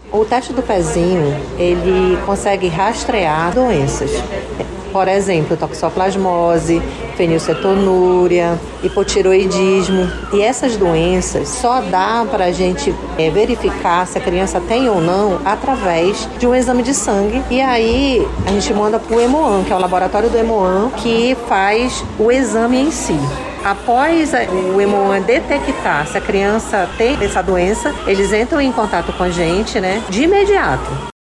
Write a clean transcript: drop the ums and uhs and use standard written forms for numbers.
O teste do pezinho, ele consegue rastrear doenças. Por exemplo, toxoplasmose, fenilcetonúria, hipotiroidismo. E essas doenças só dá para a gente verificar se a criança tem ou não através de um exame de sangue. E aí a gente manda para o Hemoan, que é o laboratório do Hemoan, que faz o exame em si. Após o Hemoan detectar se a criança tem essa doença, eles entram em contato com a gente, de imediato.